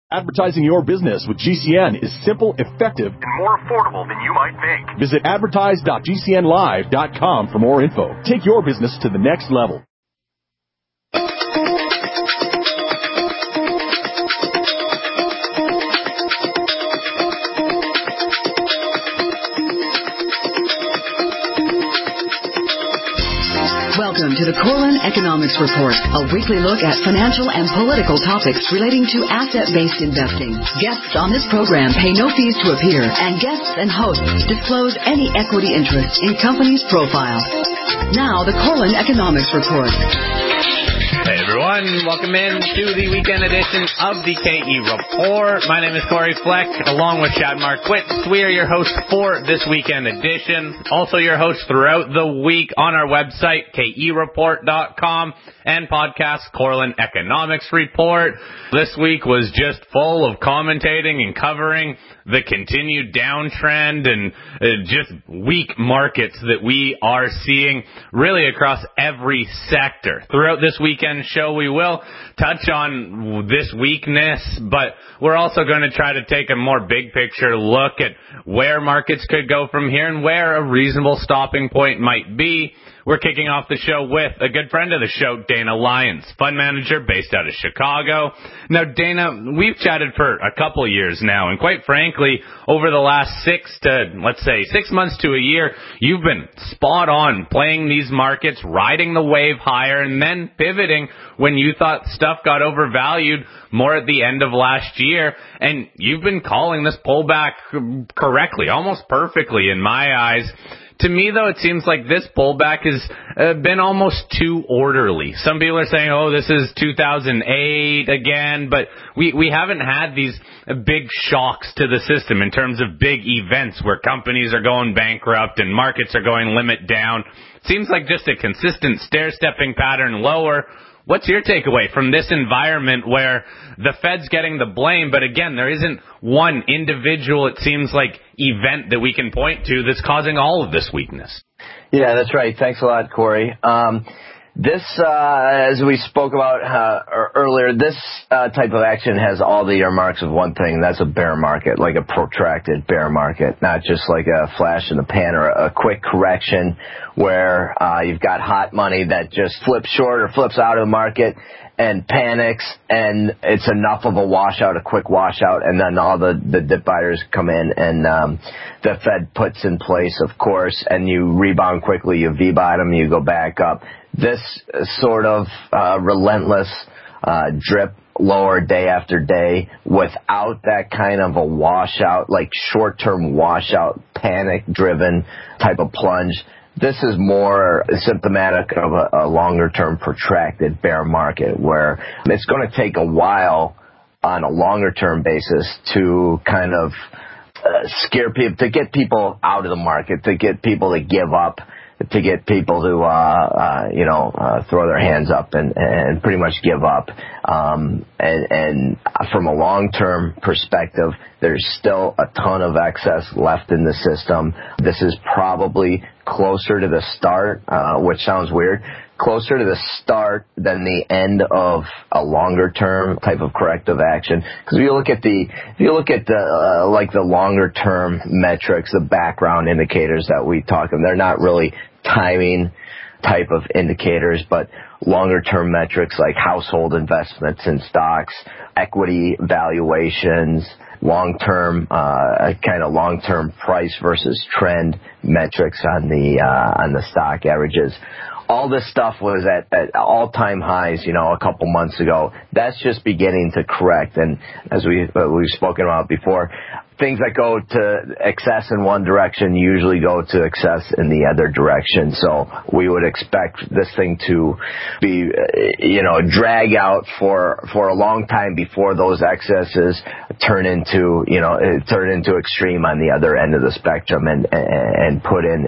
Advertising your business with GCN is simple, effective, and more affordable than you might think. Visit advertise.gcnlive.com for more info. Take your business to the next level. Welcome to the Corlin Economics Report, a weekly look at financial and political topics relating to asset-based investing. Guests on this program pay no fees to appear, and guests and hosts disclose any equity interest in companies' profiles. Now, the Corlin Economics Report. Hey everyone, welcome in to the weekend edition of the KE Report. My name is Corey Fleck, along with Chad Marquitz. We are your hosts for this weekend edition. Also your hosts throughout the week on our website, kereport.com, and podcast Corlin Economics Report. This week was just full of commentating and covering the continued downtrend and just weak markets that we are seeing really across every sector. Throughout this weekend show, we will touch on this weakness, but we're also going to try to take a more big picture look at where markets could go from here and where a reasonable stopping point might be. We're kicking off the show with a good friend of the show, Dana Lyons, fund manager based out of Chicago. Now, Dana, we've chatted for a couple of years now, and quite frankly, over the last 6 months to a year, you've been spot on playing these markets, riding the wave higher, and then pivoting when you thought stuff got overvalued more at the end of last year. And you've been calling this pullback correctly, almost perfectly in my eyes. To me, though, it seems like this pullback has been almost too orderly. Some people are saying, oh, this is 2008 again, but we haven't had these big shocks to the system in terms of big events where companies are going bankrupt and markets are going limit down. It seems like just a consistent stair-stepping pattern lower. What's your takeaway from this environment where the Fed's getting the blame, but again, there isn't one individual, it seems like, event that we can point to that's causing all of this weakness? Yeah, that's right. Thanks a lot, Corey. This, as we spoke about earlier, this type of action has all the earmarks of one thing, and that's a bear market, like a protracted bear market, not just like a flash in the pan or a quick correction where you've got hot money that just flips short or flips out of the market and panics, and it's enough of a washout, a quick washout, and then all the dip buyers come in, and the Fed puts in place, of course, and you rebound quickly, you V-bottom, you go back up. This sort of relentless drip lower day after day without that kind of a washout, like short-term washout, panic-driven type of plunge, this is more symptomatic of a longer-term protracted bear market where it's going to take a while on a longer-term basis to kind of scare people, to get people out of the market, to get people to give up, to get people to, throw their hands up and pretty much give up. And from a long-term perspective, there's still a ton of excess left in the system. This is probably closer to the start, which sounds weird, closer to the start than the end of a longer-term type of corrective action. Because if you look at the longer-term metrics, the background indicators that we talk about, they're not really timing type of indicators, but longer-term metrics like household investments in stocks, equity valuations, long-term price versus trend metrics on the stock averages. All this stuff was at all-time highs, a couple months ago. That's just beginning to correct. And as we've spoken about before, things that go to excess in one direction usually go to excess in the other direction. So we would expect this thing to be, drag out for a long time before those excesses turn into extreme on the other end of the spectrum and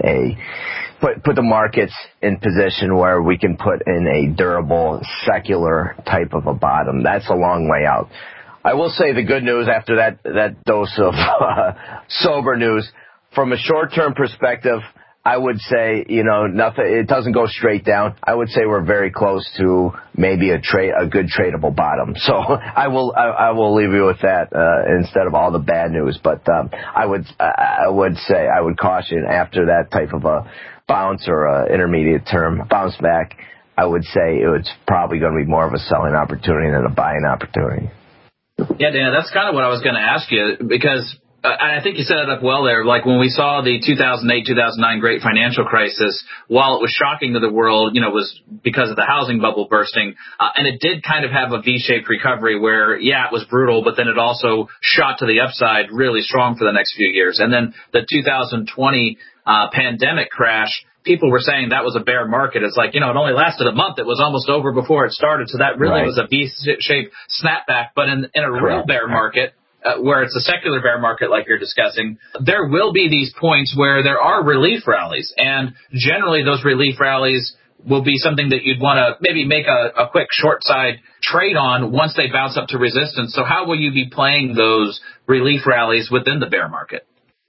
put the markets in position where we can put in a durable secular type of a bottom. That's a long way out. I will say the good news after that dose of sober news, from a short-term perspective, I would say, nothing. It doesn't go straight down. I would say we're very close to maybe a good tradable bottom. So I will leave you with that instead of all the bad news. But I would say I would caution after that type of a bounce or intermediate term bounce back. I would say it's probably going to be more of a selling opportunity than a buying opportunity. Yeah, Dana, that's kind of what I was going to ask you, because I think you set it up well there. Like when we saw the 2008-2009 great financial crisis, while it was shocking to the world, it was because of the housing bubble bursting, and it did kind of have a V-shaped recovery where, it was brutal, but then it also shot to the upside really strong for the next few years. And then the 2020 pandemic crash, people were saying that was a bear market. It's like, it only lasted a month. It was almost over before it started. So that really was a V-shaped snapback. But in a real bear market, where it's a secular bear market like you're discussing, there will be these points where there are relief rallies. And generally those relief rallies will be something that you'd want to maybe make a quick short side trade on once they bounce up to resistance. So how will you be playing those relief rallies within the bear market?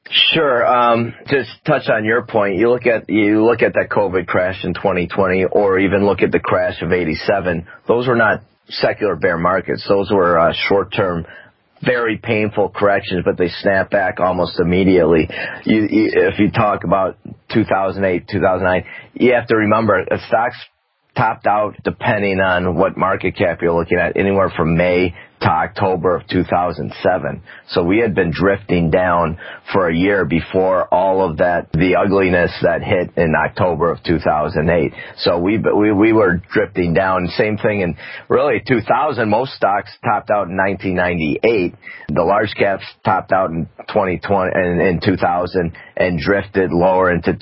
Sure. Just touch on your point. You look at that COVID crash in 2020, or even look at the crash of '87. Those were not secular bear markets. Those were short-term, very painful corrections, but they snap back almost immediately. If you talk about 2008, 2009, you have to remember stocks topped out, depending on what market cap you're looking at, anywhere from May to October of 2007. So we had been drifting down for a year before all of that, the ugliness that hit in October of 2008. So we were drifting down. Same thing in really 2000. Most stocks topped out in 1998. The large caps topped out in 2020 and in 2000 and drifted lower into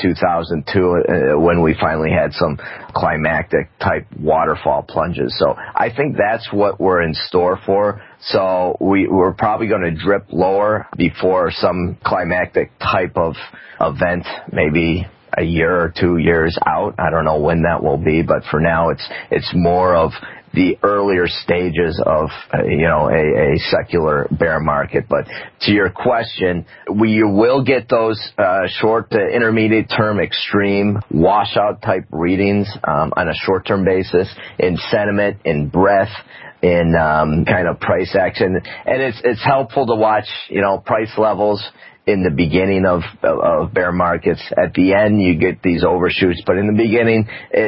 2002 when we finally had some climactic type waterfall plunges. So I think that's what we're in store for. So we're probably going to drip lower before some climactic type of event, maybe a year or 2 years out. I don't know when that will be, but for now it's more of the earlier stages of a secular bear market. But to your question, we will get those short to intermediate term extreme washout type readings on a short term basis in sentiment, in breadth, in kind of price action. And it's helpful to watch price levels in the beginning of bear markets. At the end, you get these overshoots, but in the beginning,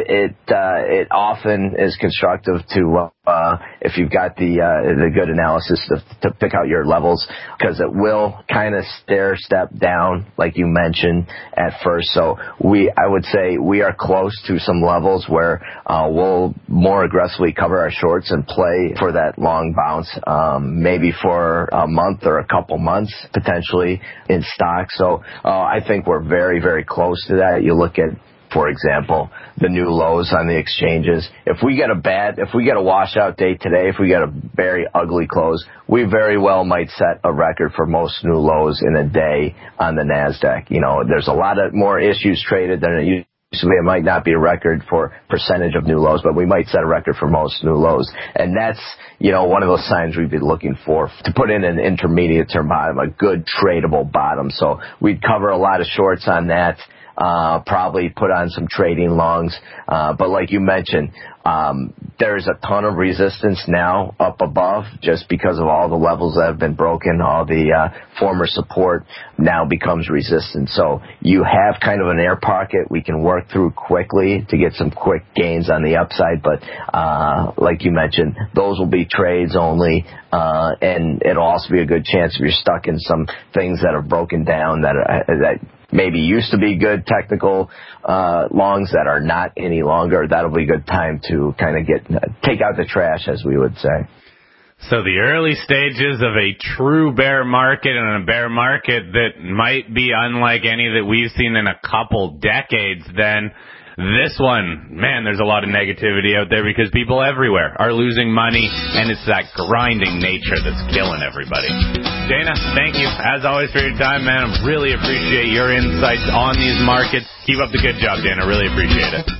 it often is constructive to if you've got the good analysis to pick out your levels, because it will kind of stair step down, like you mentioned at first. So I would say we are close to some levels where we'll more aggressively cover our shorts and play for that long bounce, maybe for a month or a couple months potentially in stock. So I think we're very, very close to that. You look at, for example, the new lows on the exchanges. If we get a washout day today, if we get a very ugly close, we very well might set a record for most new lows in a day on the NASDAQ. There's a lot of more issues traded than it used to be. It might not be a record for percentage of new lows, but we might set a record for most new lows. And that's, one of those signs we'd be looking for to put in an intermediate term bottom, a good tradable bottom. So we'd cover a lot of shorts on that. Probably put on some trading longs. But like you mentioned, there's a ton of resistance now up above just because of all the levels that have been broken. All the former support now becomes resistance. So you have kind of an air pocket we can work through quickly to get some quick gains on the upside. But like you mentioned, those will be trades only. And it'll also be a good chance if you're stuck in some things that are broken down that maybe used to be good technical longs that are not any longer. That'll be a good time to kind of take out the trash, as we would say. So the early stages of a true bear market, and a bear market that might be unlike any that we've seen in a couple decades, then this one, man, there's a lot of negativity out there because people everywhere are losing money, and it's that grinding nature that's killing everybody. Dana, thank you, as always, for your time, man. I really appreciate your insights on these markets. Keep up the good job, Dana. Really appreciate it.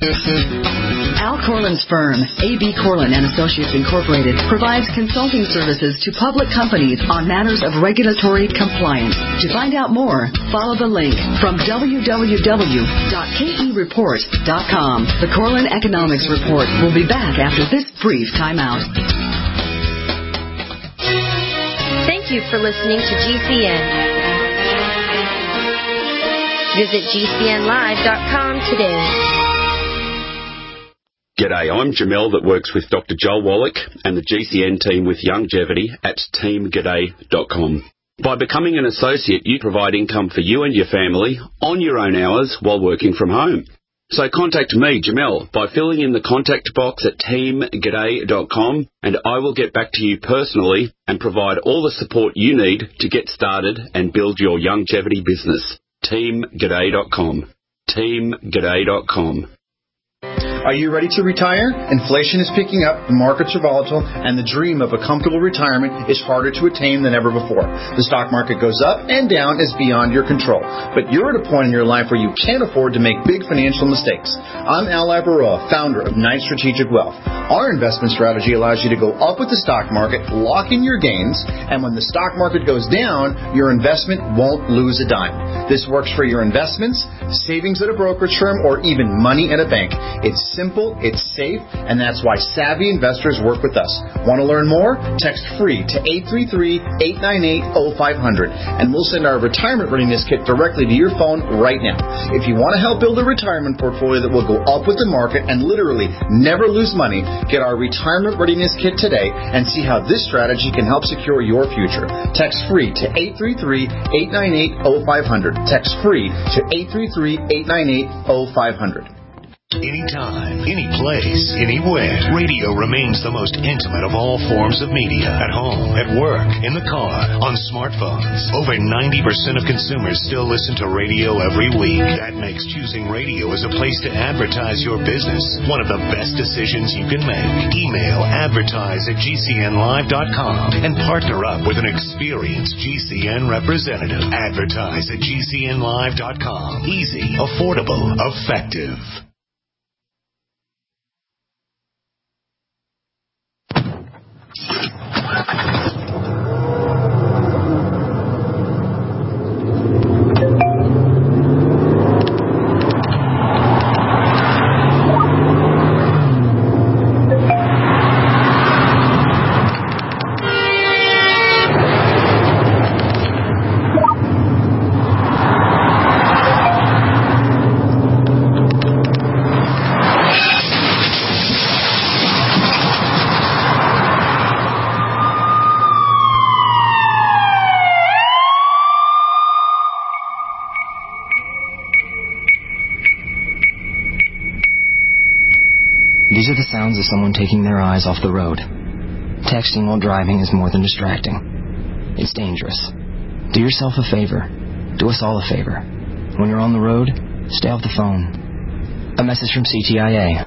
Al Corlin's firm, A.B. Corlin & Associates Incorporated, provides consulting services to public companies on matters of regulatory compliance. To find out more, follow the link from www.kereport.com. The Corlin Economics Report will be back after this brief timeout. Thank you for listening to GCN. Visit GCNlive.com today. G'day, I'm Jamel that works with Dr. Joel Wallach and the GCN team with Longevity at teamg'day.com. By becoming an associate, you provide income for you and your family on your own hours while working from home. So contact me, Jamel, by filling in the contact box at teamg'day.com, and I will get back to you personally and provide all the support you need to get started and build your longevity business. teamg'day.com. teamg'day.com. Are you ready to retire? Inflation is picking up, the markets are volatile, and the dream of a comfortable retirement is harder to attain than ever before. The stock market goes up and down is beyond your control. But you're at a point in your life where you can't afford to make big financial mistakes. I'm Al Labaroa, founder of Knight Strategic Wealth. Our investment strategy allows you to go up with the stock market, lock in your gains, and when the stock market goes down, your investment won't lose a dime. This works for your investments, savings at a brokerage firm, or even money in a bank. It's simple, it's safe, and that's why savvy investors work with us. Want to learn more? Text free to 833-898-0500, and we'll send our retirement readiness kit directly to your phone right now. If you want to help build a retirement portfolio that will go up with the market and literally never lose money, get our retirement readiness kit today and see how this strategy can help secure your future. Text free to 833-898-0500. Text free to 833-898-0500. Anytime, any place, anywhere. Radio remains the most intimate of all forms of media. At home, at work, in the car, on smartphones. Over 90% of consumers still listen to radio every week. That makes choosing radio as a place to advertise your business one of the best decisions you can make. Email advertise@gcnlive.com and partner up with an experienced GCN representative. Advertise@gcnlive.com. Easy, affordable, effective. These are the sounds of someone taking their eyes off the road. Texting while driving is more than distracting. It's dangerous. Do yourself a favor. Do us all a favor. When you're on the road, stay off the phone. A message from CTIA.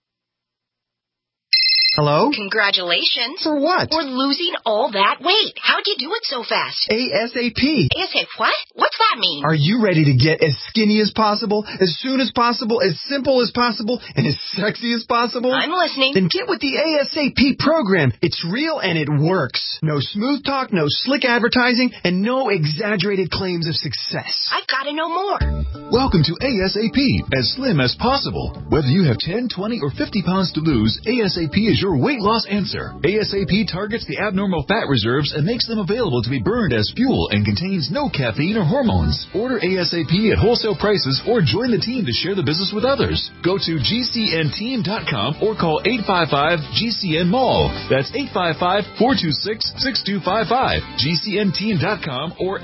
Hello? Congratulations. For what? For losing all that weight. How'd you do it so fast? ASAP. ASAP what? What's that mean? Are you ready to get as skinny as possible, as soon as possible, as simple as possible, and as sexy as possible? I'm listening. Then get with the ASAP program. It's real and it works. No smooth talk, no slick advertising, and no exaggerated claims of success. I've got to know more. Welcome to ASAP, as slim as possible. Whether you have 10, 20, or 50 pounds to lose, ASAP is your weight loss answer. ASAP targets the abnormal fat reserves and makes them available to be burned as fuel and contains no caffeine or hormones. Order ASAP at wholesale prices or join the team to share the business with others. Go to GCNteam.com or call 855-GCN-MALL. That's 855-426-6255. GCNteam.com or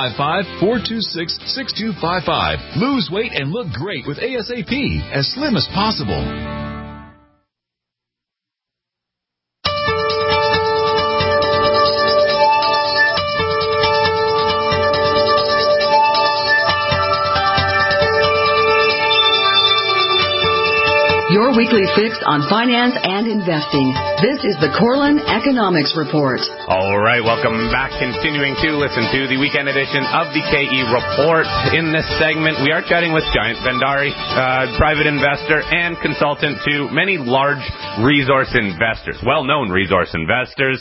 855-426-6255. Lose weight and look great with ASAP, as slim as possible. Your weekly fix on finance and investing. This is the Corlin Economics Report. All right, welcome back. Continuing to listen to the weekend edition of the KE Report. In this segment, we are chatting with Jayant Bhandari, private investor and consultant to many large resource investors, well-known resource investors.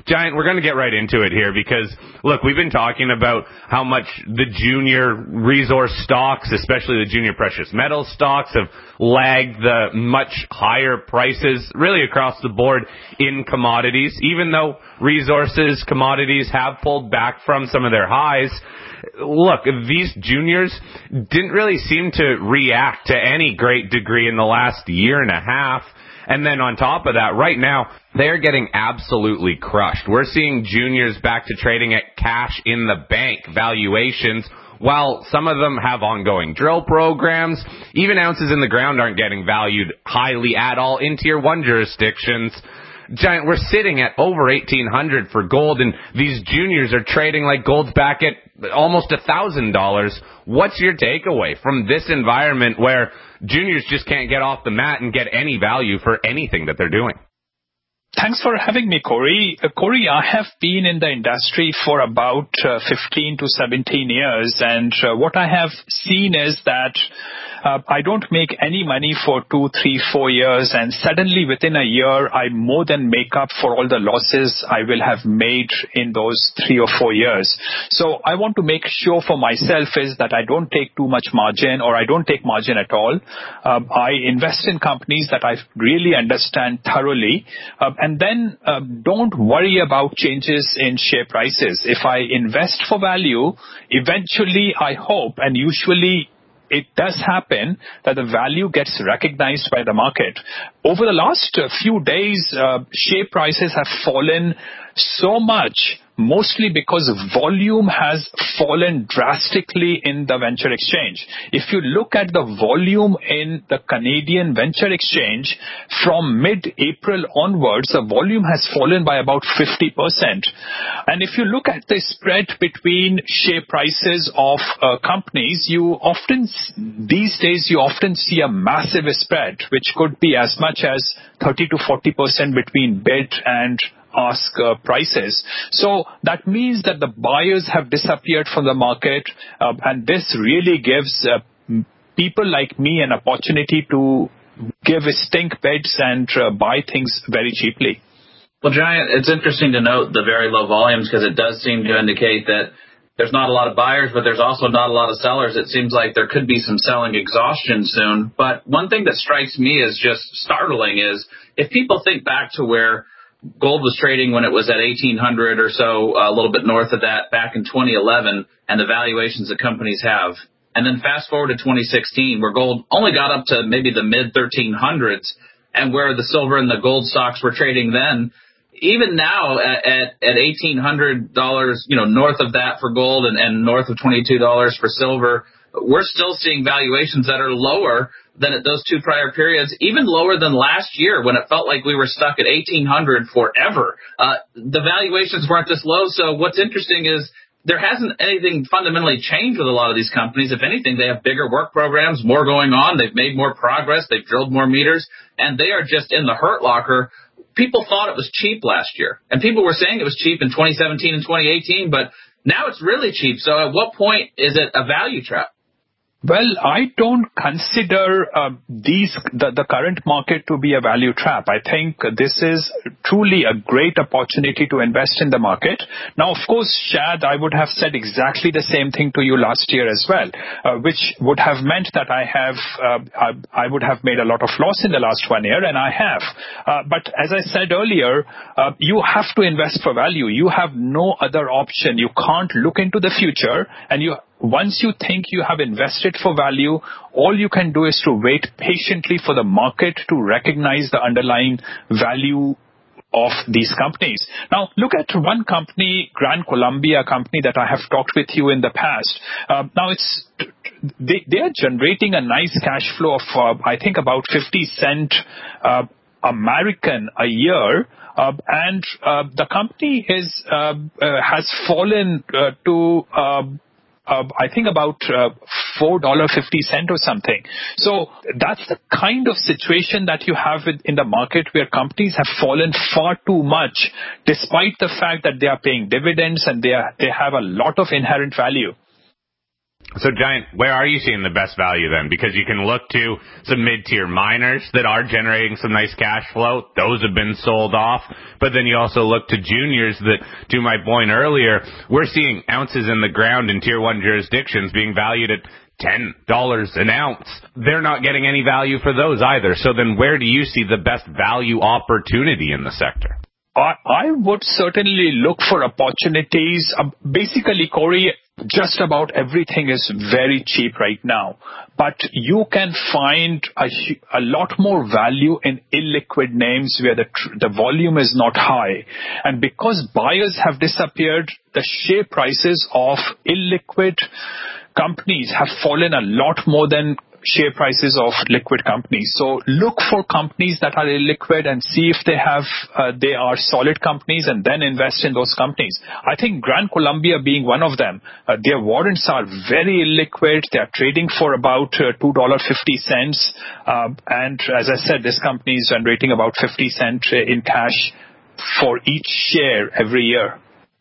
Giant, we're going to get right into it here because, look, we've been talking about how much the junior resource stocks, especially the junior precious metal stocks, have lagged the much higher prices really across the board in commodities. Even though resources, commodities have pulled back from some of their highs, look, these juniors didn't really seem to react to any great degree in the last year and a half. And then on top of that, right now, they're getting absolutely crushed. We're seeing juniors back to trading at cash in the bank valuations, while some of them have ongoing drill programs. Even ounces in the ground aren't getting valued highly at all in Tier 1 jurisdictions. Giant, we're sitting at over $1,800 for gold, and these juniors are trading like gold's back at almost $1,000. What's your takeaway from this environment where juniors just can't get off the mat and get any value for anything that they're doing? Thanks for having me, Corey. Corey, I have been in the industry for about 15 to 17 years, and what I have seen is that I don't make any money for 2, 3, 4 years, and suddenly within a year, I more than make up for all the losses I will have made in those 3 or 4 years. So I want to make sure for myself is that I don't take too much margin, or I don't take margin at all. I invest in companies that I really understand thoroughly, and then don't worry about changes in share prices. If I invest for value, eventually I hope, and usually it does happen, that the value gets recognized by the market. Over the last few days, share prices have fallen so much, mostly because volume has fallen drastically in the venture exchange. If you look at the volume in the Canadian venture exchange, from mid-April onwards, the volume has fallen by about 50%. And if you look at the spread between share prices of companies, these days you often see a massive spread, which could be as much as 30 to 40% between bid and ask prices. So that means that the buyers have disappeared from the market, and this really gives people like me an opportunity to give stink bids and buy things very cheaply. Well, Giant, it's interesting to note the very low volumes because it does seem to indicate that there's not a lot of buyers, but there's also not a lot of sellers. It seems like there could be some selling exhaustion soon. But one thing that strikes me as just startling is if people think back to where gold was trading when it was at 1,800 or so, a little bit north of that back in 2011, and the valuations that companies have. And then fast forward to 2016, where gold only got up to maybe the mid-1300s, and where the silver and the gold stocks were trading then. Even now at $1,800, north of that for gold and north of $22 for silver, we're still seeing valuations that are lower than at those two prior periods, even lower than last year when it felt like we were stuck at 1,800 forever. The valuations weren't this low. So what's interesting is there hasn't anything fundamentally changed with a lot of these companies. If anything, they have bigger work programs, more going on. They've made more progress. They've drilled more meters, and they are just in the hurt locker. People thought it was cheap last year, and people were saying it was cheap in 2017 and 2018, but now it's really cheap. So at what point is it a value trap? Well, I don't consider the current market to be a value trap. I think this is truly a great opportunity to invest in the market. Now, of course, Shad, I would have said exactly the same thing to you last year as well, which would have meant that I would have made a lot of loss in the last 1 year, and I have. But as I said earlier, you have to invest for value. You have no other option. You can't look into the future, and once you think you have invested for value, all you can do is to wait patiently for the market to recognize the underlying value of these companies. Now, look at one company, Gran Colombia company, that I have talked with you in the past. Now, they are generating a nice cash flow of, I think, about 50 cents American a year. And the company has fallen to I think about $4.50 or something. So that's the kind of situation that you have in the market where companies have fallen far too much, despite the fact that they are paying dividends and they have a lot of inherent value. So, Giant, where are you seeing the best value then? Because you can look to some mid-tier miners that are generating some nice cash flow. Those have been sold off. But then you also look to juniors that, to my point earlier, we're seeing ounces in the ground in Tier 1 jurisdictions being valued at $10 an ounce. They're not getting any value for those either. So then where do you see the best value opportunity in the sector? I would certainly look for opportunities. Basically, Corey, just about everything is very cheap right now. But you can find a lot more value in illiquid names where the volume is not high. And because buyers have disappeared, the share prices of illiquid companies have fallen a lot more than share prices of liquid companies. So look for companies that are illiquid and see if they are solid companies, and then invest in those companies. I think Gran Colombia being one of them, their warrants are very illiquid. They are trading for about $2.50. And as I said, this company is generating about 50 cents in cash for each share every year.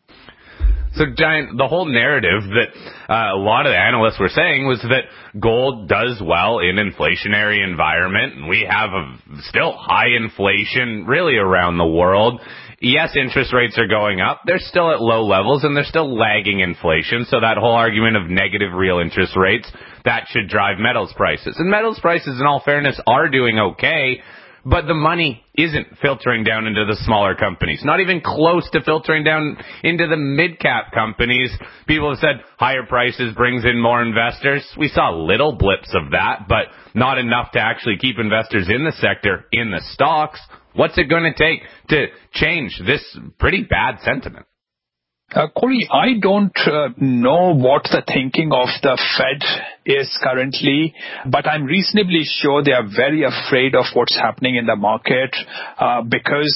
So, Giant, the whole narrative that a lot of the analysts were saying was that gold does well in inflationary environment, and we have still high inflation really around the world. Yes, interest rates are going up. They're still at low levels, and they're still lagging inflation. So that whole argument of negative real interest rates, that should drive metals prices. And metals prices, in all fairness, are doing okay. But the money isn't filtering down into the smaller companies, not even close to filtering down into the mid-cap companies. People have said higher prices brings in more investors. We saw little blips of that, but not enough to actually keep investors in the sector, in the stocks. What's it going to take to change this pretty bad sentiment? Corey, I don't know what the thinking of the Fed is currently, but I'm reasonably sure they are very afraid of what's happening in the market because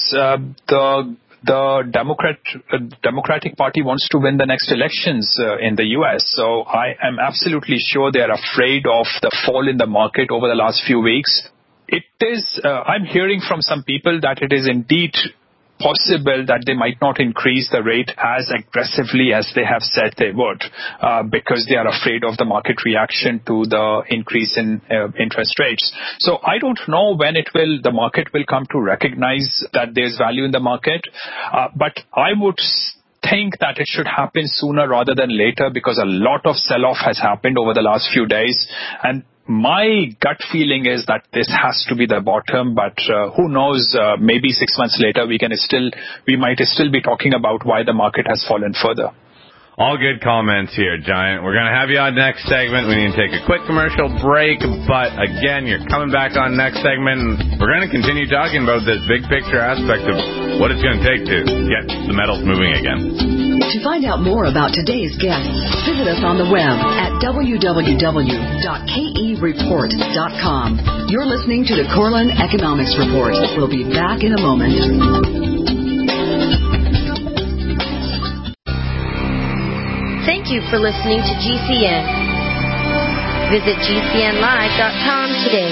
the Democratic Party wants to win the next elections in the U.S. So I am absolutely sure they are afraid of the fall in the market over the last few weeks. It is, I'm hearing from some people that it is indeed possible that they might not increase the rate as aggressively as they have said they would because they are afraid of the market reaction to the increase in interest rates. So I don't know when the market will come to recognize that there's value in the market, but I would think that it should happen sooner rather than later because a lot of sell-off has happened over the last few days, and my gut feeling is that this has to be the bottom, but who knows, maybe 6 months later we might still be talking about why the market has fallen further. All good comments here, Giant. We're going to have you on next segment. We need to take a quick commercial break, but again, you're coming back on next segment. We're going to continue talking about this big picture aspect of what it's going to take to get the metals moving again. To find out more about today's guests, visit us on the web at www.kereport.com. You're listening to the Corlin Economics Report. We'll be back in a moment. Thank you for listening to GCN. Visit GCNlive.com today.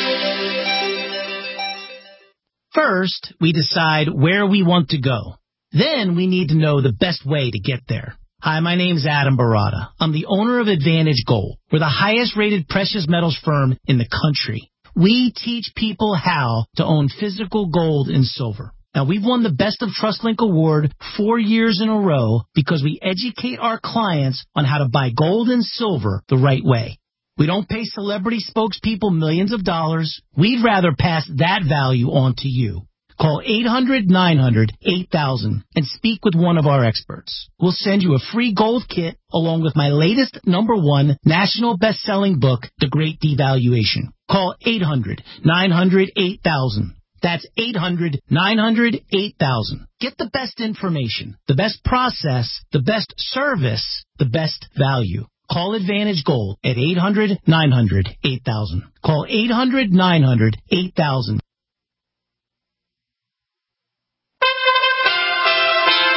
First, we decide where we want to go. Then we need to know the best way to get there. Hi, my name's Adam Barada. I'm the owner of Advantage Gold. We're the highest rated precious metals firm in the country. We teach people how to own physical gold and silver. Now, we've won the Best of TrustLink Award 4 years in a row because we educate our clients on how to buy gold and silver the right way. We don't pay celebrity spokespeople millions of dollars. We'd rather pass that value on to you. Call 800-900-8000 and speak with one of our experts. We'll send you a free gold kit along with my latest #1 national best-selling book, The Great Devaluation. Call 800-900-8000. That's 800-900-8000. Get the best information, the best process, the best service, the best value. Call Advantage Gold at 800-900-8000. Call 800-900-8000.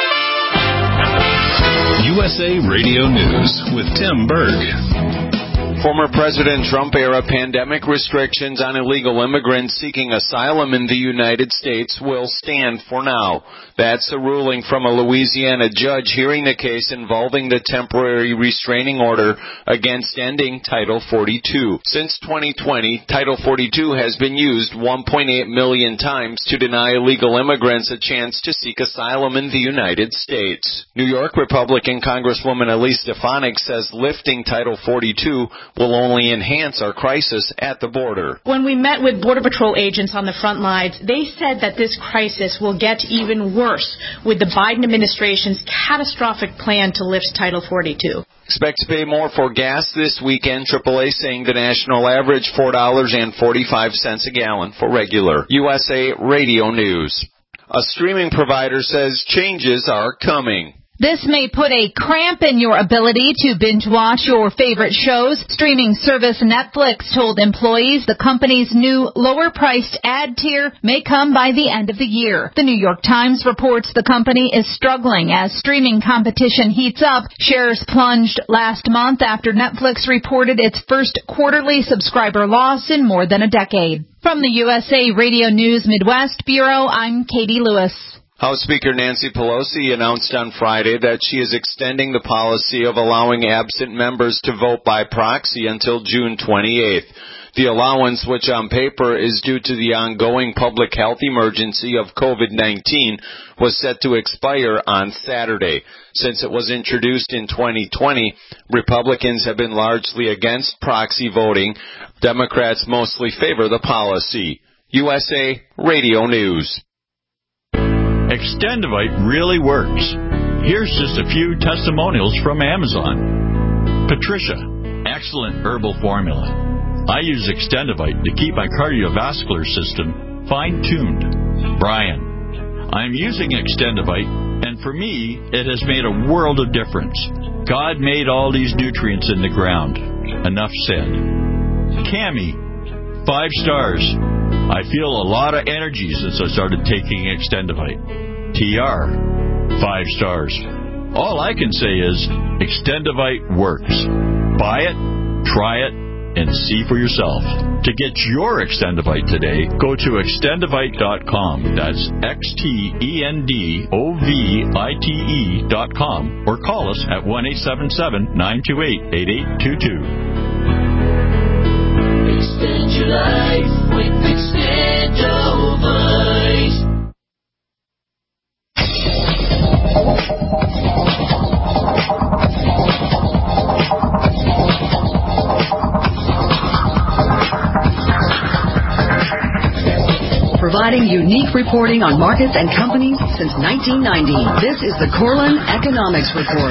USA Radio News with Tim Berg. Former President Trump-era pandemic restrictions on illegal immigrants seeking asylum in the United States will stand for now. That's a ruling from a Louisiana judge hearing the case involving the temporary restraining order against ending Title 42. Since 2020, Title 42 has been used 1.8 million times to deny illegal immigrants a chance to seek asylum in the United States. New York Republican Congresswoman Elise Stefanik says lifting Title 42 will only enhance our crisis at the border. When we met with Border Patrol agents on the front lines, they said that this crisis will get even worse with the Biden administration's catastrophic plan to lift Title 42. Expect to pay more for gas this weekend. AAA saying the national average $4.45 a gallon for regular. USA Radio News. A streaming provider says changes are coming. This may put a cramp in your ability to binge-watch your favorite shows. Streaming service Netflix told employees the company's new lower-priced ad tier may come by the end of the year. The New York Times reports the company is struggling as streaming competition heats up. Shares plunged last month after Netflix reported its first quarterly subscriber loss in more than a decade. From the USA Radio News Midwest Bureau, I'm Katie Lewis. House Speaker Nancy Pelosi announced on Friday that she is extending the policy of allowing absent members to vote by proxy until June 28th. The allowance, which on paper is due to the ongoing public health emergency of COVID-19, was set to expire on Saturday. Since it was introduced in 2020, Republicans have been largely against proxy voting. Democrats mostly favor the policy. USA Radio News. Extendivite really works. Here's just a few testimonials from Amazon. Patricia, excellent herbal formula. I use Extendivite to keep my cardiovascular system fine-tuned. Brian, I'm using Extendivite, and for me, it has made a world of difference. God made all these nutrients in the ground. Enough said. Cammie, 5 stars. I feel a lot of energy since I started taking Extendivite. TR, 5 stars. All I can say is Extendivite works. Buy it, try it, and see for yourself. To get your Extendivite today, go to extendivite.com. That's XTENDOVITE.com or call us at 1-877-928-8822. Extend your life with Extendivite. Providing unique reporting on markets and companies since 1990. This is the Corlin Economics Report.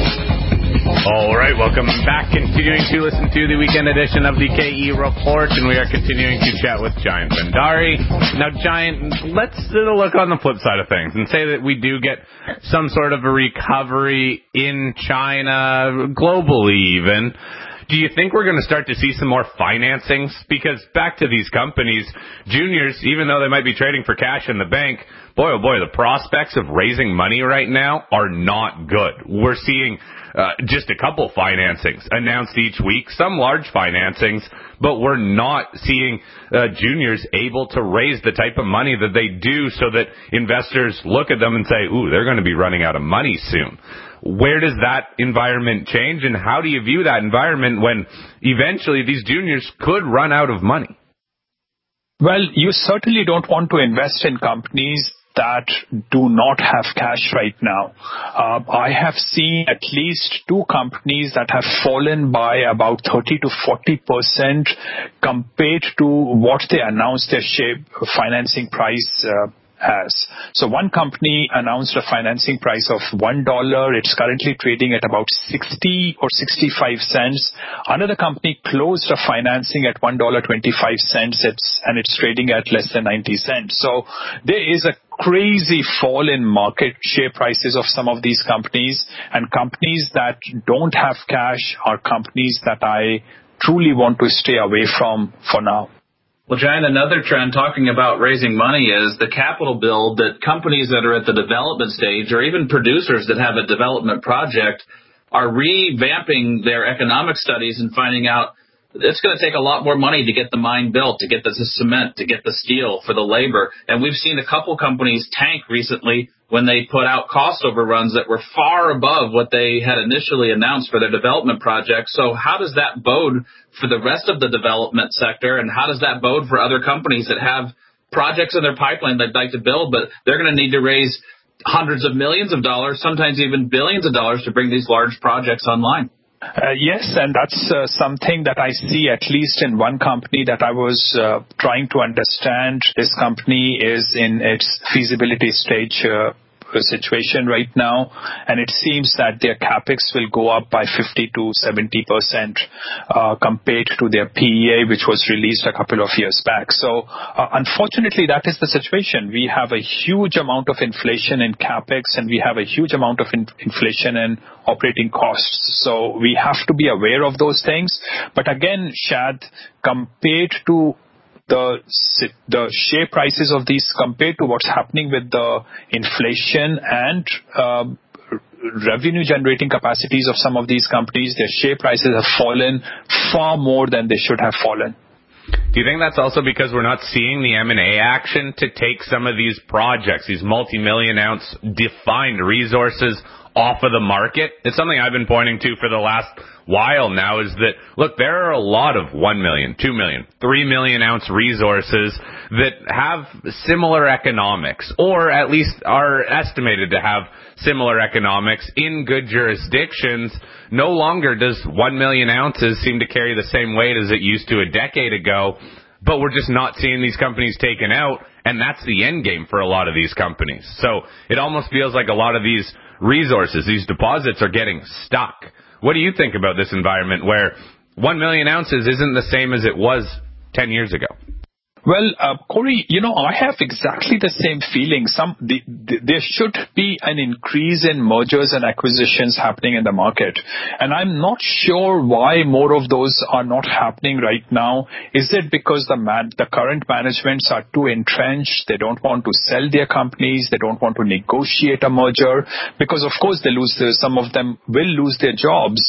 All right, welcome back. Continuing to listen to the weekend edition of the KE Report, and we are continuing to chat with Giant Bhandari. Now, Giant, let's look on the flip side of things and say that we do get some sort of a recovery in China, globally even. Do you think we're going to start to see some more financings? Because back to these companies, juniors, even though they might be trading for cash in the bank, boy, oh boy, the prospects of raising money right now are not good. We're seeing just a couple financings announced each week, some large financings, but we're not seeing juniors able to raise the type of money that they do so that investors look at them and say, ooh, they're going to be running out of money soon. Where does that environment change, and how do you view that environment when eventually these juniors could run out of money? Well, you certainly don't want to invest in companies that do not have cash right now. I have seen at least 2 companies that have fallen by about 30 to 40% compared to what they announced their financing price has. So one company announced a financing price of $1. It's currently trading at about 60 or 65 cents. Another company closed a financing at $1.25, and it's trading at less than 90 cents. So there is a crazy fall in market share prices of some of these companies, and companies that don't have cash are companies that I truly want to stay away from for now. Well, Giant, another trend talking about raising money is the capital build that companies that are at the development stage or even producers that have a development project, are revamping their economic studies and finding out it's going to take a lot more money to get the mine built, to get the cement, to get the steel, for the labor. And we've seen a couple companies tank recently when they put out cost overruns that were far above what they had initially announced for their development projects. So how does that bode for the rest of the development sector, and how does that bode for other companies that have projects in their pipeline they'd like to build, but they're going to need to raise hundreds of millions of dollars, sometimes even billions of dollars to bring these large projects online? Yes, and that's something that I see at least in one company that I was trying to understand. This company is in its feasibility stage situation right now, and it seems that their capex will go up by 50 to 70% compared to their PEA, which was released a couple of years back. So unfortunately, that is the situation. We have a huge amount of inflation in capex, and we have a huge amount of inflation in operating costs. So we have to be aware of those things. But again, Shad, compared to the share prices of these, compared to what's happening with the inflation and revenue generating capacities of some of these companies, their share prices have fallen far more than they should have fallen. Do you think that's also because we're not seeing the M&A action to take some of these projects, these multi-million ounce defined resources, off of the market? It's something I've been pointing to for the last while now, is that, look, there are a lot of 1 million, 2 million, 3 million ounce resources that have similar economics, or at least are estimated to have similar economics in good jurisdictions. No longer does 1 million ounces seem to carry the same weight as it used to a decade ago, but we're just not seeing these companies taken out, and that's the end game for a lot of these companies. So it almost feels like a lot of these resources, these deposits, are getting stuck. What do you think about this environment where 1 million ounces isn't the same as it was 10 years ago? Well, Corey, I have exactly the same feeling. There should be an increase in mergers and acquisitions happening in the market. And I'm not sure why more of those are not happening right now. Is it because the current managements are too entrenched? They don't want to sell their companies. They don't want to negotiate a merger, because of course some of them will lose their jobs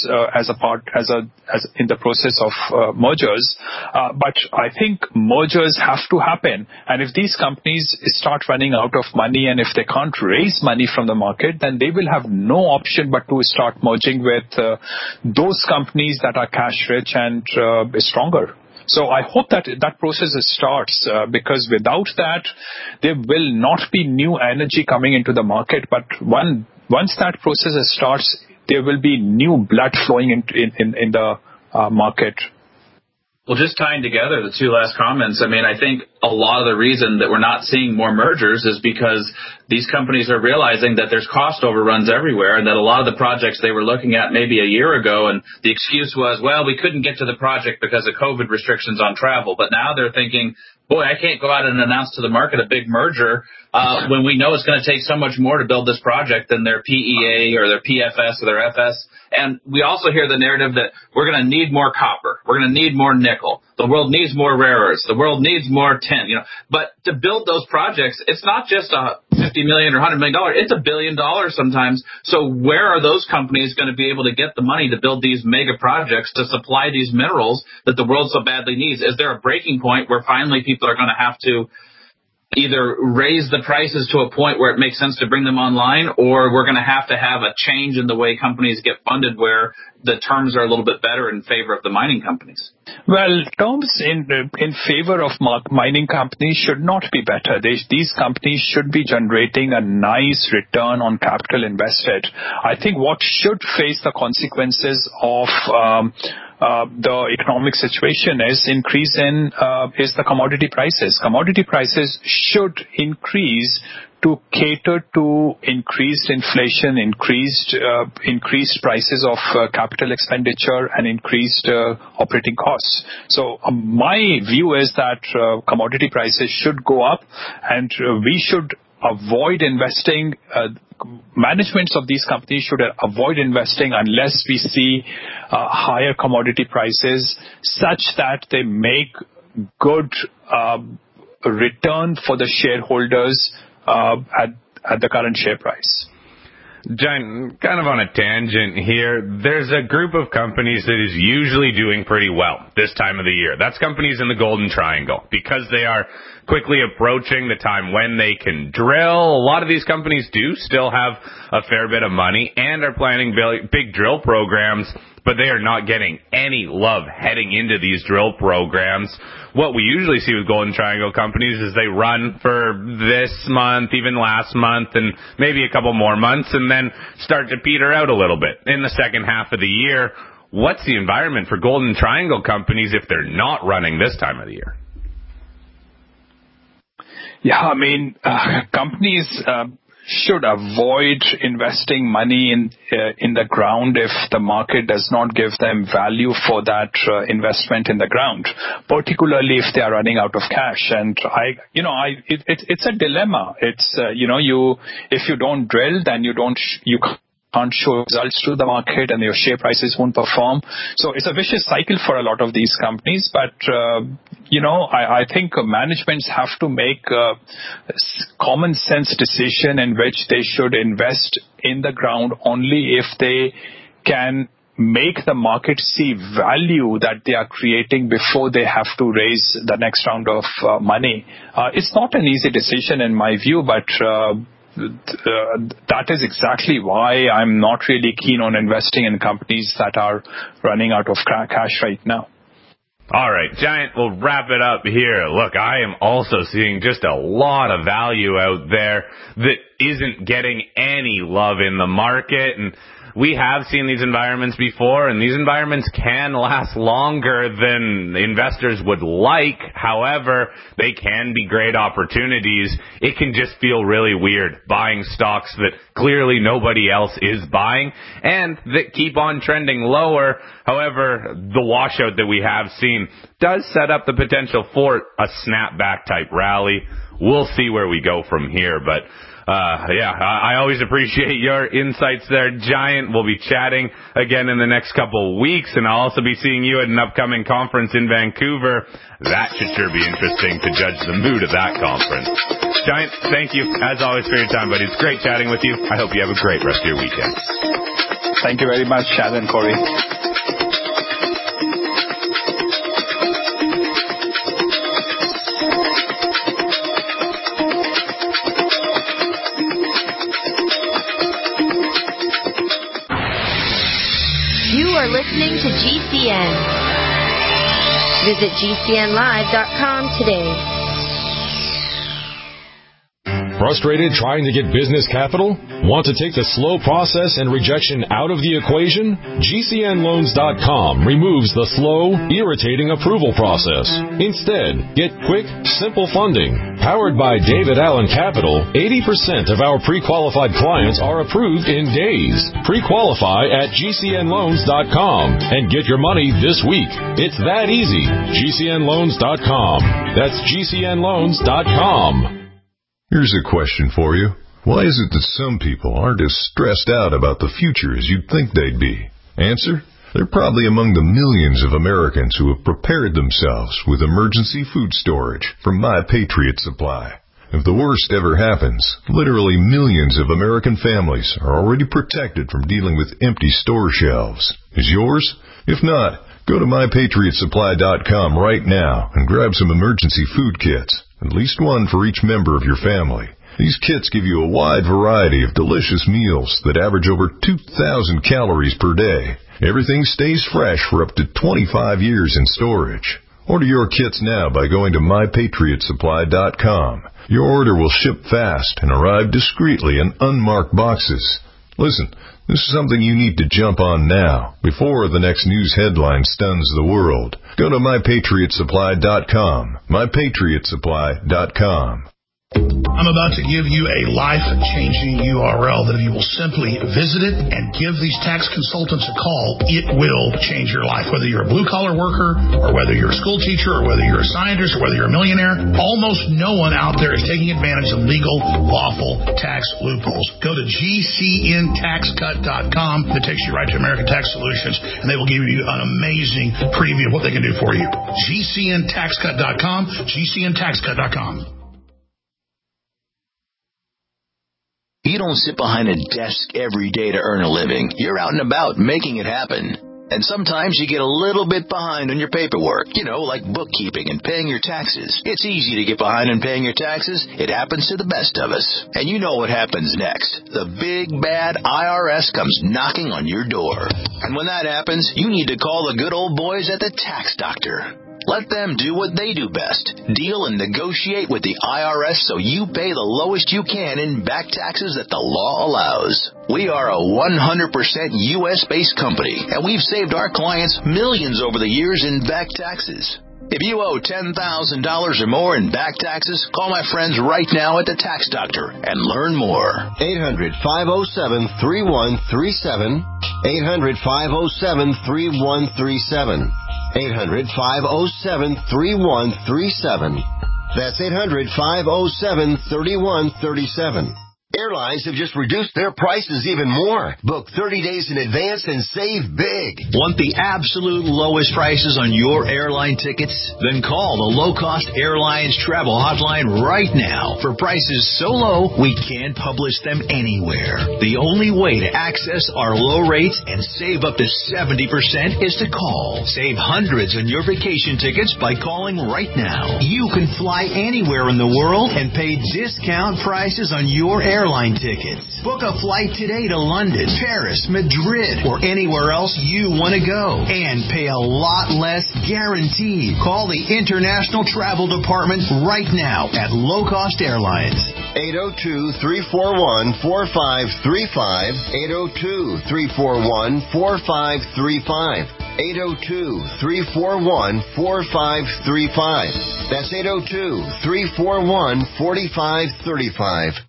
in the process of mergers. But I think mergers have to happen. And if these companies start running out of money, and if they can't raise money from the market, then they will have no option but to start merging with those companies that are cash rich and stronger. So I hope that process starts, because without that, there will not be new energy coming into the market. But once that process starts, there will be new blood flowing in the market. Well, just tying together the two last comments, I think a lot of the reason that we're not seeing more mergers is because these companies are realizing that there's cost overruns everywhere, and that a lot of the projects they were looking at maybe a year ago, and the excuse was, well, we couldn't get to the project because of COVID restrictions on travel. But now they're thinking, boy, I can't go out and announce to the market a big merger when we know it's going to take so much more to build this project than their PEA or their PFS or their FS. And we also hear the narrative that we're going to need more copper. We're going to need more nickel. The world needs more rare earths. The world needs more tin. But to build those projects, it's not just a $50 million or $100 million. It's $1 billion sometimes. So where are those companies going to be able to get the money to build these mega projects to supply these minerals that the world so badly needs? Is there a breaking point where finally people are going to have to either raise the prices to a point where it makes sense to bring them online, or we're going to have a change in the way companies get funded where the terms are a little bit better in favor of the mining companies? Well, terms in favor of mining companies should not be better. These companies should be generating a nice return on capital invested. I think what should face the consequences of the economic situation is the commodity prices. Commodity prices should increase to cater to increased inflation, increased prices of capital expenditure, and increased operating costs. So my view is that commodity prices should go up, and we should avoid investing. Managements of these companies should avoid investing unless we see higher commodity prices such that they make good return for the shareholders at the current share price. Giant, kind of on a tangent here, there's a group of companies that is usually doing pretty well this time of the year. That's companies in the Golden Triangle, because they are quickly approaching the time when they can drill. A lot of these companies do still have a fair bit of money and are planning big drill programs, but they are not getting any love heading into these drill programs. What we usually see with Golden Triangle companies is they run for this month, even last month, and maybe a couple more months, and then start to peter out a little bit in the second half of the year. What's the environment for Golden Triangle companies if they're not running this time of the year? Yeah, I mean, companies should avoid investing money in the ground if the market does not give them value for that investment in the ground, particularly if they are running out of cash. And it's a dilemma. It's if you don't drill, then you can't show results to the market, and your share prices won't perform. So it's a vicious cycle for a lot of these companies. But I think managements have to make a common sense decision in which they should invest in the ground only if they can make the market see value that they are creating before they have to raise the next round of money. It's not an easy decision in my view, but that is exactly why I'm not really keen on investing in companies that are running out of cash right now. All right, Giant, we'll wrap it up here. Look, I am also seeing just a lot of value out there that isn't getting any love in the market, and we have seen these environments before, and these environments can last longer than investors would like. However, they can be great opportunities. It can just feel really weird buying stocks that clearly nobody else is buying and that keep on trending lower. However, the washout that we have seen does set up the potential for a snapback type rally. We'll see where we go from here, but I always appreciate your insights there, Giant. We'll be chatting again in the next couple of weeks, and I'll also be seeing you at an upcoming conference in Vancouver. That should sure be interesting to judge the mood of that conference. Giant, thank you, as always, for your time, buddy. It's great chatting with you. I hope you have a great rest of your weekend. Thank you very much, Chad and Corey. Are listening to GCN. Visit GCNlive.com today. Frustrated trying to get business capital? Want to take the slow process and rejection out of the equation? GCNloans.com removes the slow, irritating approval process. Instead, get quick, simple funding. Powered by David Allen Capital, 80% of our pre-qualified clients are approved in days. Pre-qualify at GCNloans.com and get your money this week. It's that easy. GCNloans.com. That's GCNloans.com. Here's a question for you. Why is it that some people aren't as stressed out about the future as you'd think they'd be? Answer? They're probably among the millions of Americans who have prepared themselves with emergency food storage from My Patriot Supply. If the worst ever happens, literally millions of American families are already protected from dealing with empty store shelves. Is yours? If not, go to MyPatriotSupply.com right now and grab some emergency food kits. At least one for each member of your family. These kits give you a wide variety of delicious meals that average over 2,000 calories per day. Everything stays fresh for up to 25 years in storage. Order your kits now by going to MyPatriotSupply.com. Your order will ship fast and arrive discreetly in unmarked boxes. Listen, this is something you need to jump on now, before the next news headline stuns the world. Go to MyPatriotSupply.com. MyPatriotSupply.com. I'm about to give you a life-changing URL that if you will simply visit it and give these tax consultants a call, it will change your life. Whether you're a blue-collar worker, or whether you're a school teacher, or whether you're a scientist, or whether you're a millionaire, almost no one out there is taking advantage of legal, lawful tax loopholes. Go to GCNTaxCut.com. It takes you right to American Tax Solutions, and they will give you an amazing preview of what they can do for you. GCNTaxCut.com, GCNTaxCut.com. You don't sit behind a desk every day to earn a living. You're out and about making it happen. And sometimes you get a little bit behind on your paperwork, like bookkeeping and paying your taxes. It's easy to get behind on paying your taxes. It happens to the best of us. And you know what happens next. The big, bad IRS comes knocking on your door. And when that happens, you need to call the good old boys at the Tax Doctor. Let them do what they do best. Deal and negotiate with the IRS so you pay the lowest you can in back taxes that the law allows. We are a 100% U.S.-based company, and we've saved our clients millions over the years in back taxes. If you owe $10,000 or more in back taxes, call my friends right now at the Tax Doctor and learn more. 800-507-3137. 800-507-3137. 800-507-3137. That's 800-507-3137. Airlines have just reduced their prices even more. Book 30 days in advance and save big. Want the absolute lowest prices on your airline tickets? Then call the Low Cost Airlines Travel Hotline right now. For prices so low, we can't publish them anywhere. The only way to access our low rates and save up to 70% is to call. Save hundreds on your vacation tickets by calling right now. You can fly anywhere in the world and pay discount prices on your airline tickets. Book a flight today to London, Paris, Madrid, or anywhere else you want to go. And pay a lot less guaranteed. Call the International Travel Department right now at Low Cost Airlines. 802-341-4535. 802-341-4535. 802-341-4535. That's 802-341-4535.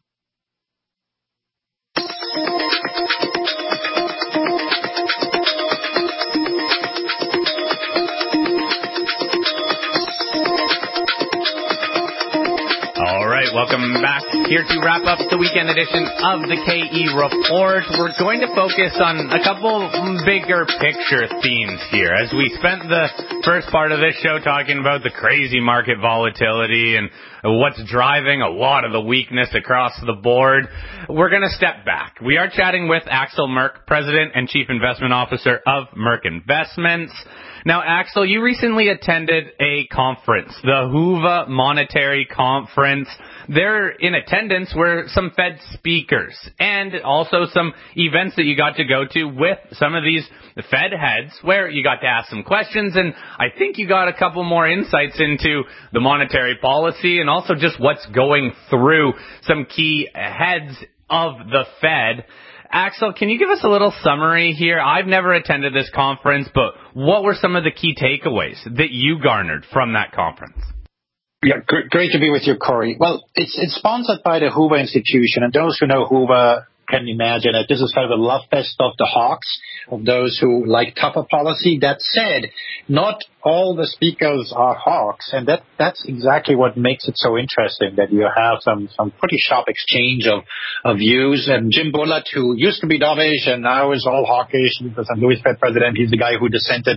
Welcome back here to wrap up the weekend edition of the KE Report. We're going to focus on a couple bigger picture themes here. As we spent the first part of this show talking about the crazy market volatility and what's driving a lot of the weakness across the board, we're going to step back. We are chatting with Axel Merk, President and Chief Investment Officer of Merk Investments. Now, Axel, you recently attended a conference, the Hoover Monetary Conference. There in attendance were some Fed speakers and also some events that you got to go to with some of these Fed heads where you got to ask some questions, and I think you got a couple more insights into the monetary policy and also just what's going through some key heads of the Fed. Axel, can you give us a little summary here? I've never attended this conference, but what were some of the key takeaways that you garnered from that conference? Yeah, great to be with you, Corey. Well, it's sponsored by the Hoover Institution, and those who know Hoover can imagine that this is kind of a love fest of the hawks, of those who like tougher policy. That said, not all the speakers are hawks, and that's exactly what makes it so interesting, that you have some pretty sharp exchange of views. And Jim Bullard, who used to be dovish and now is all hawkish, the St. Louis Fed president, he's the guy who dissented.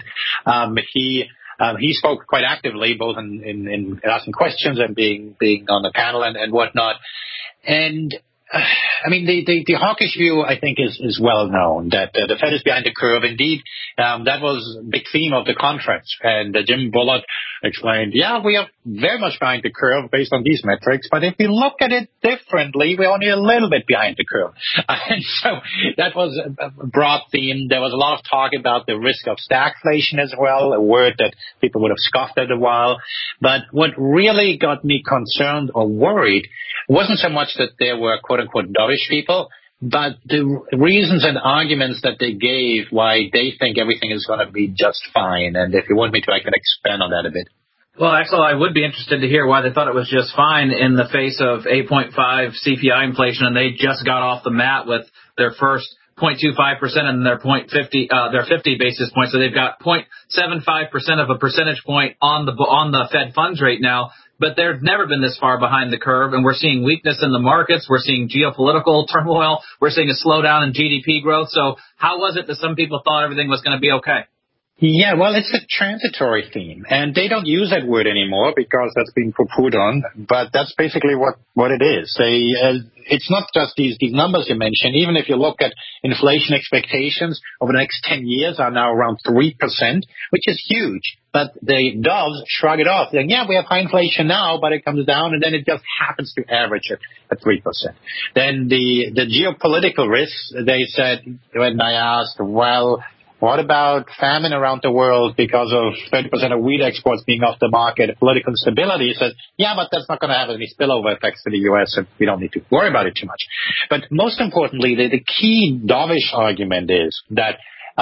He spoke quite actively, both in asking questions and being on the panel and whatnot. And I mean, the hawkish view, I think, is well known, that the Fed is behind the curve. Indeed, that was a big theme of the conference. And Jim Bullard explained, yeah, we are very much behind the curve based on these metrics, but if we look at it differently, we're only a little bit behind the curve. And so that was a broad theme. There was a lot of talk about the risk of stagflation as well, a word that people would have scoffed at a while. But what really got me concerned or worried wasn't so much that there were quote-unquote dovish people, but the reasons and arguments that they gave why they think everything is going to be just fine. And if you want me to, I can expand on that a bit. Well, actually, I would be interested to hear why they thought it was just fine in the face of 8.5 CPI inflation, and they just got off the mat with their first 0.25% and their 50 basis points. So they've got 0.75% of a percentage point on the Fed funds rate now. But they've never been this far behind the curve, and we're seeing weakness in the markets. We're seeing geopolitical turmoil. We're seeing a slowdown in GDP growth. So how was it that some people thought everything was going to be okay? Yeah, well, it's a transitory theme, and they don't use that word anymore because that's been poo-pooed on, but that's basically what it is. It's not just these numbers you mentioned. Even if you look at inflation expectations over the next 10 years are now around 3%, which is huge. But the doves shrug it off, saying, yeah, we have high inflation now, but it comes down, and then it just happens to average at 3%. Then the geopolitical risks, they said, when I asked, well, what about famine around the world because of 30% of wheat exports being off the market, political instability? He said, yeah, but that's not going to have any spillover effects to the U.S., and we don't need to worry about it too much. But most importantly, the key dovish argument is that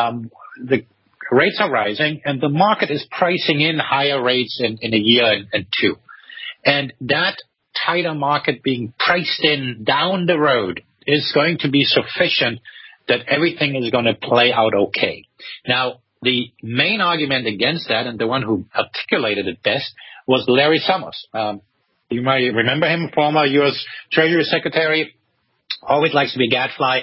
the rates are rising, and the market is pricing in higher rates in a year and two. And that tighter market being priced in down the road is going to be sufficient that everything is going to play out okay. Now, the main argument against that, and the one who articulated it best, was Larry Summers. You might remember him, former U.S. Treasury Secretary, always likes to be a gadfly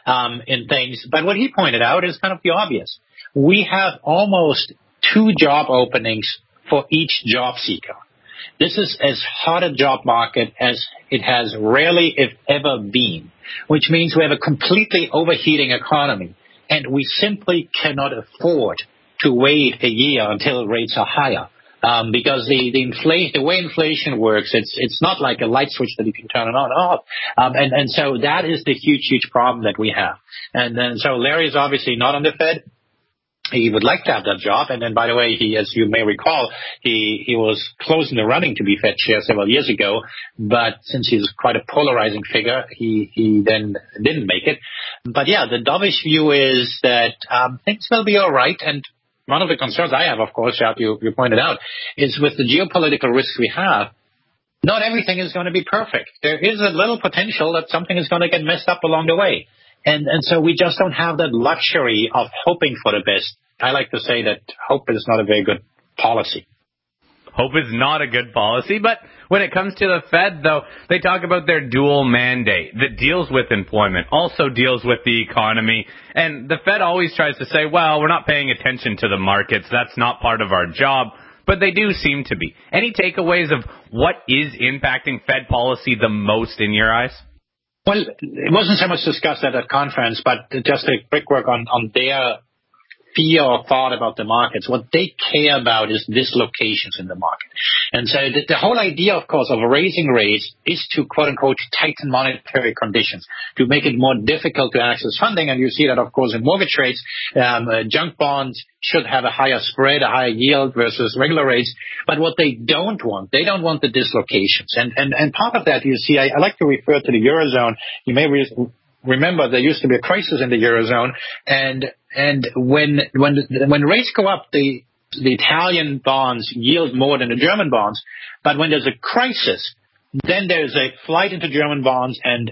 in things. But what he pointed out is kind of the obvious. We have almost 2 job openings for each job seeker. This is as hot a job market as it has rarely, if ever, been, which means we have a completely overheating economy, and we simply cannot afford to wait a year until rates are higher. Because the way inflation works, it's not like a light switch that you can turn it on and off. And so that is the huge problem that we have. And then so Larry is obviously not on the Fed. He would like to have that job. And then, by the way, he, as you may recall, he was close in the running to be Fed chair several years ago. But since he's quite a polarizing figure, he then didn't make it. But yeah, the dovish view is that things will be all right. And one of the concerns I have, of course, you pointed out, is with the geopolitical risks we have, not everything is going to be perfect. There is a little potential that something is going to get messed up along the way. And so we just don't have that luxury of hoping for the best. I like to say that hope is not a very good policy. Hope is not a good policy, but when it comes to the Fed, though, they talk about their dual mandate that deals with employment, also deals with the economy, and the Fed always tries to say, well, we're not paying attention to the markets, that's not part of our job, but they do seem to be. Any takeaways of what is impacting Fed policy the most in your eyes? Well, it wasn't so much discussed at that conference, but just a quick work on their fear or thought about the markets. What they care about is dislocations in the market. And so the whole idea, of course, of raising rates is to, quote unquote, tighten monetary conditions, to make it more difficult to access funding. And you see that, of course, in mortgage rates. Junk bonds should have a higher spread, a higher yield versus regular rates. But what they don't want the dislocations. And part of that, you see, I like to refer to the Eurozone. You may remember there used to be a crisis in the Eurozone, and when rates go up, the Italian bonds yield more than the German bonds. But when there's a crisis, then there's a flight into German bonds and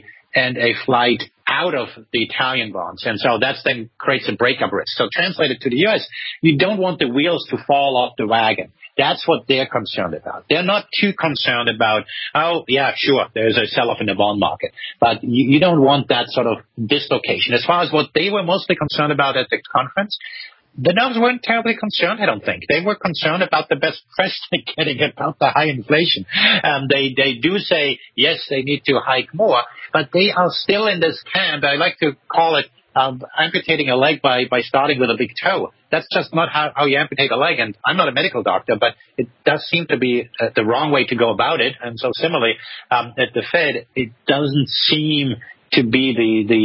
a flight out of the Italian bonds. And so that then creates a breakup risk. So translated to the U.S., you don't want the wheels to fall off the wagon. That's what they're concerned about. They're not too concerned about, oh, yeah, sure, there's a sell-off in the bond market. But you don't want that sort of dislocation. As far as what they were mostly concerned about at the conference, the Doves weren't terribly concerned, I don't think. They were concerned about the best press they're getting about the high inflation. They do say, yes, they need to hike more, but they are still in this camp. I like to call it amputating a leg by starting with a big toe. That's just not how you amputate a leg. And I'm not a medical doctor, but it does seem to be the wrong way to go about it. And so similarly, at the Fed, it doesn't seem to be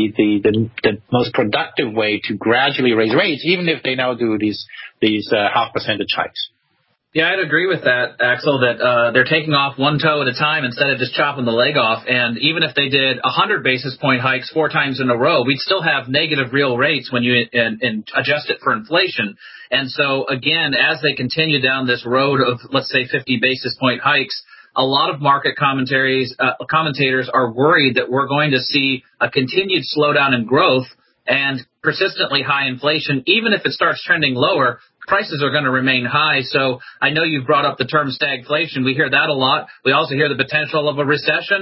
the most productive way to gradually raise rates, even if they now do these 0.5% hikes. Yeah, I'd agree with that, Axel, that they're taking off one toe at a time instead of just chopping the leg off. And even if they did 100 basis point hikes 4 times in a row, we'd still have negative real rates when you and adjust it for inflation. And so, again, as they continue down this road of, let's say, 50 basis point hikes, a lot of market commentators are worried that we're going to see a continued slowdown in growth and persistently high inflation. Even if it starts trending lower, prices are going to remain high. So I know you've brought up the term stagflation. We hear that a lot. We also hear the potential of a recession.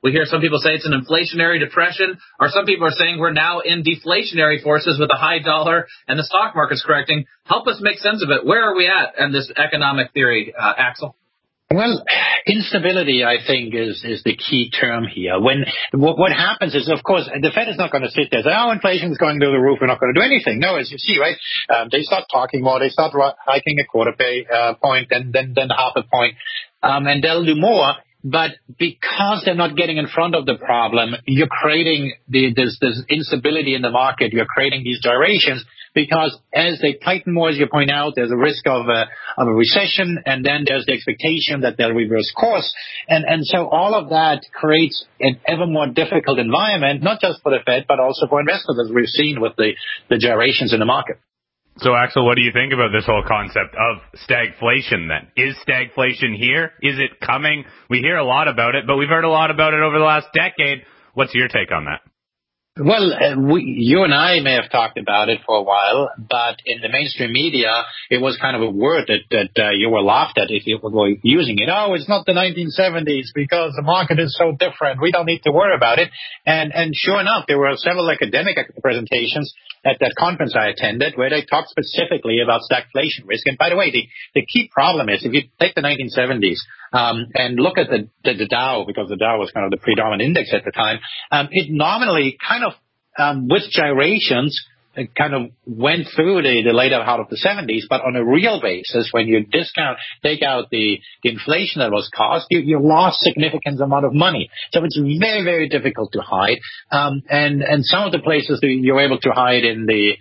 We hear some people say it's an inflationary depression, or some people are saying we're now in deflationary forces with a high dollar and the stock market's correcting. Help us make sense of it. Where are we at in this economic theory, Axel? Well, instability, I think, is the key term here. What happens is, of course, the Fed is not going to sit there and say, oh, inflation is going through the roof, we're not going to do anything. No, as you see, right, they start talking more, they start hiking a quarter point, then half a point, and they'll do more. But because they're not getting in front of the problem, you're creating this instability in the market. You're creating these gyrations because as they tighten more, as you point out, there's a risk of a recession, and then there's the expectation that they'll reverse course. And so all of that creates an ever more difficult environment, not just for the Fed, but also for investors, as we've seen with the gyrations in the market. So, Axel, what do you think about this whole concept of stagflation then? Is stagflation here? Is it coming? We hear a lot about it, but we've heard a lot about it over the last decade. What's your take on that? Well, you and I may have talked about it for a while, but in the mainstream media, it was kind of a word that you were laughed at if you were using it. Oh, it's not the 1970s because the market is so different. We don't need to worry about it. And sure enough, there were several academic presentations at that conference I attended where they talked specifically about stagflation risk. And by the way, the key problem is if you take the 1970s and look at the Dow, because the Dow was kind of the predominant index at the time, it nominally kind of with gyrations, it kind of went through the later half of the 70s, but on a real basis, when you take out the inflation that was caused, you lost significant amount of money. So it's very, very difficult to hide. And some of the places that you're able to hide in the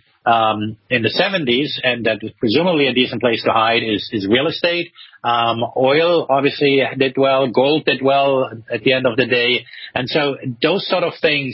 70s, and that is presumably a decent place to hide, is real estate. Oil obviously did well. Gold did well at the end of the day. And so those sort of things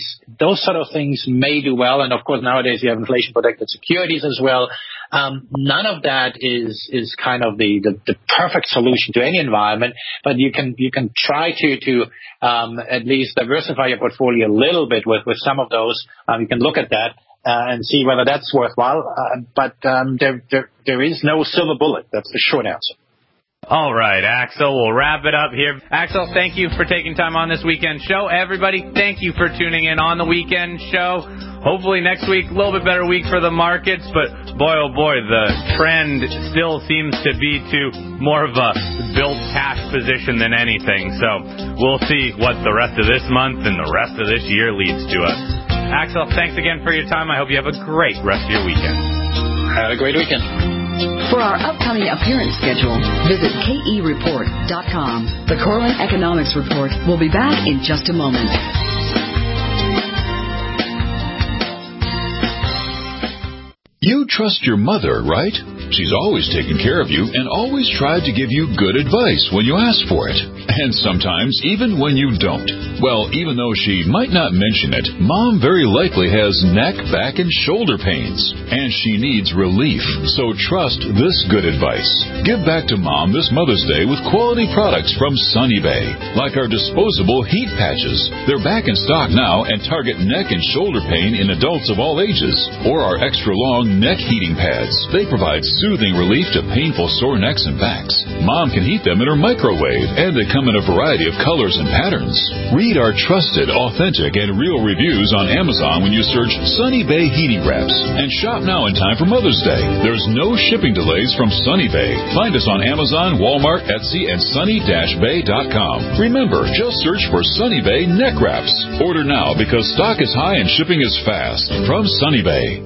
may do well. And of course, nowadays you have inflation protected securities as well. None of that is kind of the perfect solution to any environment, but you can try to at least diversify your portfolio a little bit with some of those. You can look at that. And see whether that's worthwhile. But there is no silver bullet. That's the short answer. All right, Axel, we'll wrap it up here. Axel, thank you for taking time on this weekend show. Everybody, thank you for tuning in on the weekend show. Hopefully next week, a little bit better week for the markets, but boy, oh boy, the trend still seems to be to more of a build cash position than anything. So we'll see what the rest of this month and the rest of this year leads to us. Axel, thanks again for your time. I hope you have a great rest of your weekend. Have a great weekend. For our upcoming appearance schedule, visit kereport.com. The Corwin Economics Report will be back in just a moment. You trust your mother, right? She's always taken care of you and always tried to give you good advice when you ask for it. And sometimes even when you don't. Well, even though she might not mention it, Mom very likely has neck, back, and shoulder pains. And she needs relief. So trust this good advice. Give back to Mom this Mother's Day with quality products from Sunny Bay. Like our disposable heat patches. They're back in stock now and target neck and shoulder pain in adults of all ages. Or our extra long neck heating pads. They provide soothing relief to painful sore necks and backs. Mom can heat them in her microwave, and they come in a variety of colors and patterns. Read our trusted, authentic, and real reviews on Amazon when you search Sunny Bay Heating Wraps. And shop now in time for Mother's Day. There's no shipping delays from Sunny Bay. Find us on Amazon, Walmart, Etsy, and sunny-bay.com. Remember, just search for Sunny Bay Neck Wraps. Order now because stock is high and shipping is fast. From Sunny Bay.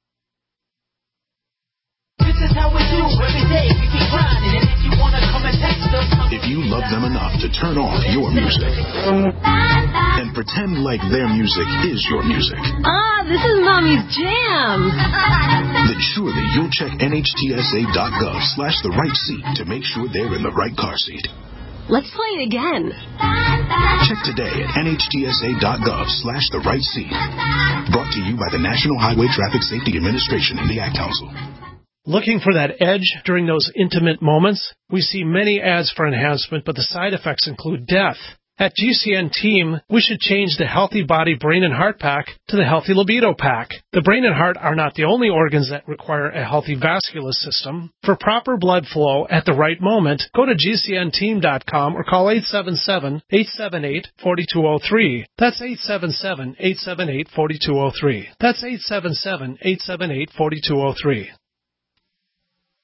If you love them enough to turn off your music and pretend like their music is your music, this is Mommy's jam. Then surely you'll check nhtsa.gov/the right seat to make sure they're in the right car seat. Let's play it again. Check today at nhtsa.gov/the right seat. Brought to you by the National Highway Traffic Safety Administration and the Ad Council. Looking for that edge during those intimate moments? We see many ads for enhancement, but the side effects include death. At GCN Team, we should change the Healthy Body, Brain, and Heart Pack to the Healthy Libido Pack. The brain and heart are not the only organs that require a healthy vascular system. For proper blood flow at the right moment, go to GCNteam.com or call 877-878-4203. That's 877-878-4203. That's 877-878-4203.